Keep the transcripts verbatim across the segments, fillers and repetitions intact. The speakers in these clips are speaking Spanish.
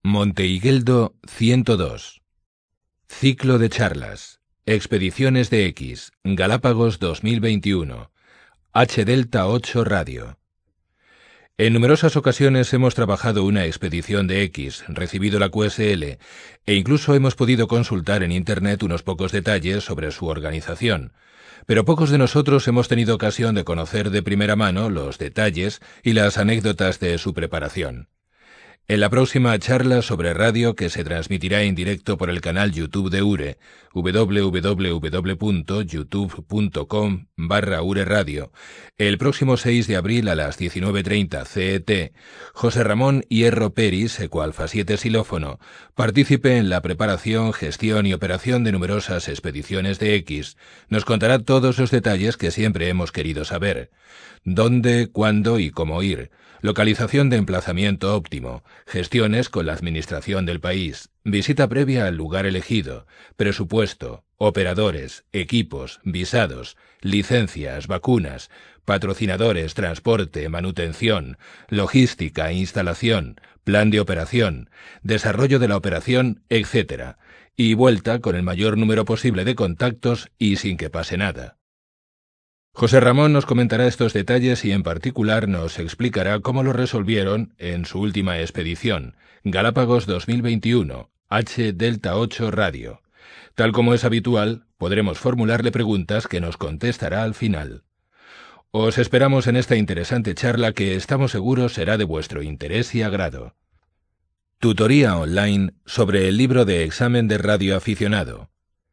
Monteigueldo ciento dos. Ciclo de charlas. Expediciones de X. Galápagos dos mil veintiuno. H Delta ocho Radio. En numerosas ocasiones hemos trabajado una expedición de X, recibido la Q S L, e incluso hemos podido consultar en Internet unos pocos detalles sobre su organización. Pero pocos de nosotros hemos tenido ocasión de conocer de primera mano los detalles y las anécdotas de su preparación. En la próxima charla sobre radio, que se transmitirá en directo por el canal YouTube de U R E, w w w punto youtube punto com barra U R E Radio, el próximo seis de abril a las diecinueve treinta C E T, José Ramón Hierro Peris, Ecoalfa siete xilófono, partícipe en la preparación, gestión y operación de numerosas expediciones de X, nos contará todos los detalles que siempre hemos querido saber: dónde, cuándo y cómo ir, localización de emplazamiento óptimo, gestiones con la administración del país, visita previa al lugar elegido, presupuesto, operadores, equipos, visados, licencias, vacunas, patrocinadores, transporte, manutención, logística, instalación, plan de operación, desarrollo de la operación, etcétera, y vuelta con el mayor número posible de contactos y sin que pase nada. José Ramón nos comentará estos detalles y en particular nos explicará cómo lo resolvieron en su última expedición, Galápagos dos mil veintiuno, H Delta ocho Radio. Tal como es habitual, podremos formularle preguntas que nos contestará al final. Os esperamos en esta interesante charla que estamos seguros será de vuestro interés y agrado. Tutoría online sobre el libro de examen de radioaficionado.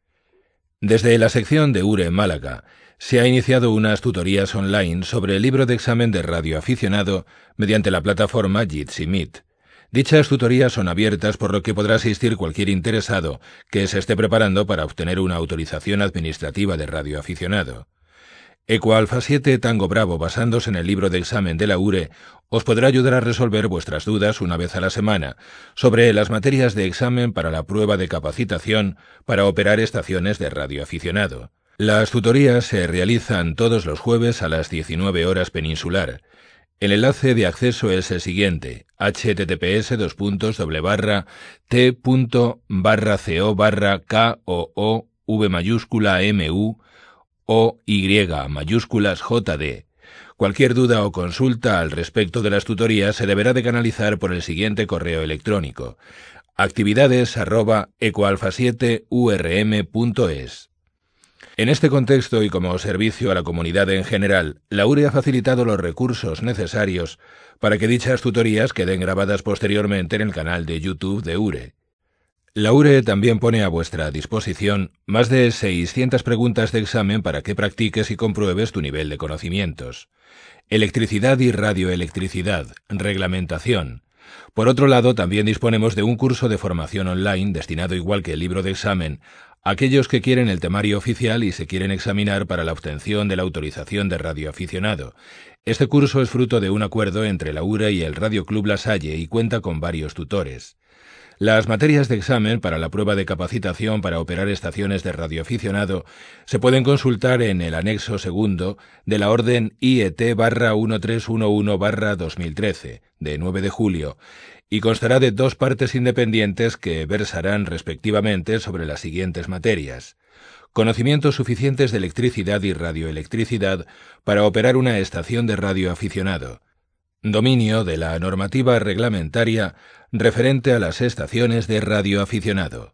Desde la sección de U R E Málaga, se ha iniciado unas tutorías online sobre el libro de examen de radioaficionado mediante la plataforma Jitsi Meet. Dichas tutorías son abiertas, por lo que podrá asistir cualquier interesado que se esté preparando para obtener una autorización administrativa de radioaficionado. Ecoalfa siete Tango Bravo, basándose en el libro de examen de la U R E, os podrá ayudar a resolver vuestras dudas una vez a la semana sobre las materias de examen para la prueba de capacitación para operar estaciones de radioaficionado. Las tutorías se realizan todos los jueves a las diecinueve horas peninsular. El enlace de acceso es el siguiente: https dos puntos doble barra t punto barra co barra k o o v mayúscula m u o y mayúsculas jd. Cualquier duda o consulta al respecto de las tutorías se deberá de canalizar por el siguiente correo electrónico: actividades arroba ecoalfa siete u r m punto es. En este contexto y como servicio a la comunidad en general, la U R E ha facilitado los recursos necesarios para que dichas tutorías queden grabadas posteriormente en el canal de YouTube de U R E. La U R E también pone a vuestra disposición más de seiscientas preguntas de examen para que practiques y compruebes tu nivel de conocimientos. Electricidad y radioelectricidad, reglamentación. Por otro lado, también disponemos de un curso de formación online destinado, igual que el libro de examen, a aquellos que quieren el temario oficial y se quieren examinar para la obtención de la autorización de radioaficionado. Este curso es fruto de un acuerdo entre la U R E y el Radio Club La Salle y cuenta con varios tutores. Las materias de examen para la prueba de capacitación para operar estaciones de radioaficionado se pueden consultar en el anexo segundo de la orden I E T barra trece once barra dos mil trece, de nueve de julio, y constará de dos partes independientes que versarán respectivamente sobre las siguientes materias: conocimientos suficientes de electricidad y radioelectricidad para operar una estación de radioaficionado, dominio de la normativa reglamentaria referente a las estaciones de radioaficionado.